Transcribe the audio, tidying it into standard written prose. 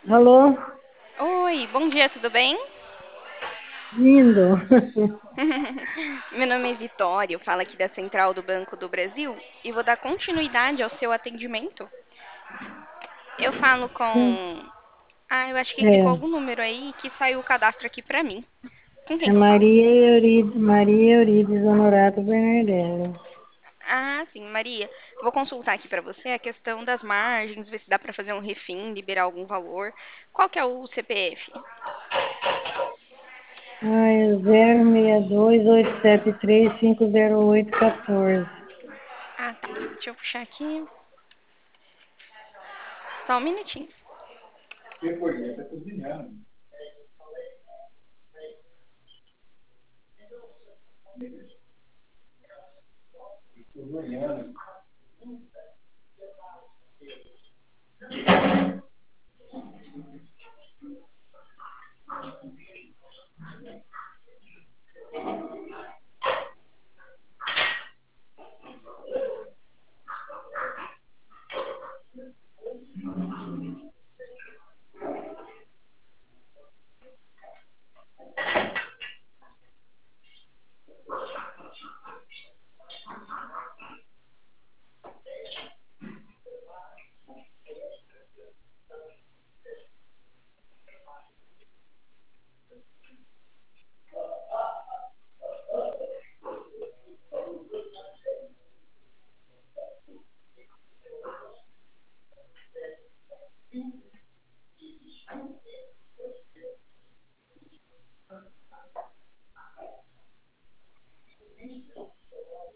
Alô? Oi, bom dia, tudo bem? Lindo. Meu nome é Vitória, eu falo aqui da Central do Banco do Brasil e vou dar continuidade ao seu atendimento. Eu falo com. Ah, eu acho que clicou É, algum número aí que saiu o cadastro aqui pra mim. Com quem é que eu falo? Maria Eurides Honorato Bernardello. Ah, sim, Maria. Vou consultar aqui pra você a questão das margens, ver se dá pra fazer um refim, liberar algum valor. Qual que é o CPF? Ah, é 062-873-508-14. Ah, tá. Deixa eu puxar aqui. Só um minutinho.